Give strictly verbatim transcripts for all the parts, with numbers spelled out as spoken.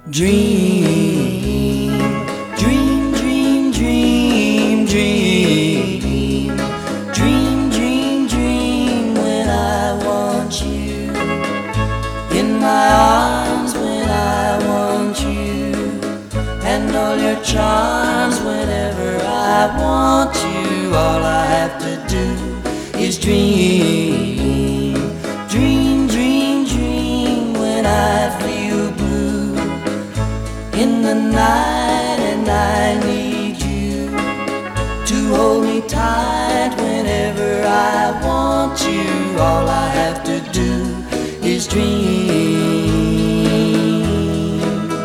Dream, dream, dream, dream, dream, dream, dream, dream when I want you in my arms, when I want you, and all your charms whenever I want you. All I have to do is dream, dream, dream, dream when I feel blue in the night, and I need you to hold me tight whenever I want you. All I have to do is dream.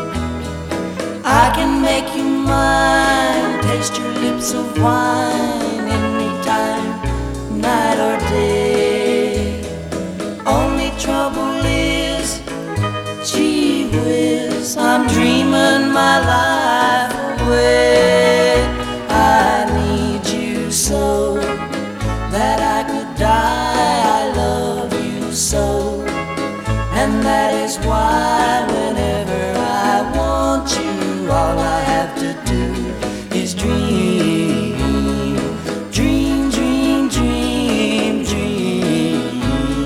I can make you mine, taste your lips of wine anytime, night or day. Only trouble is, gee whiz, I'm dreaming my life away. I need you so that I could die. I love you so, and that is why whenever I want you, all I have to do is dream, dream, dream, dream, dream.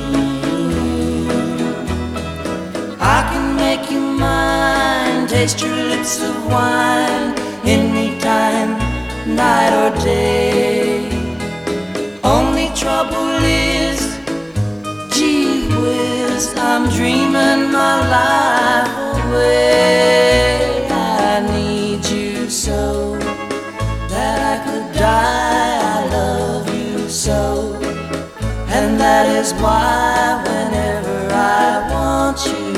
I can make you mine, taste your lips of wine anytime, night or day. Only trouble is, gee whiz, I'm dreaming my life away. I need you so that I could die. I love you so, and that is why whenever I want you,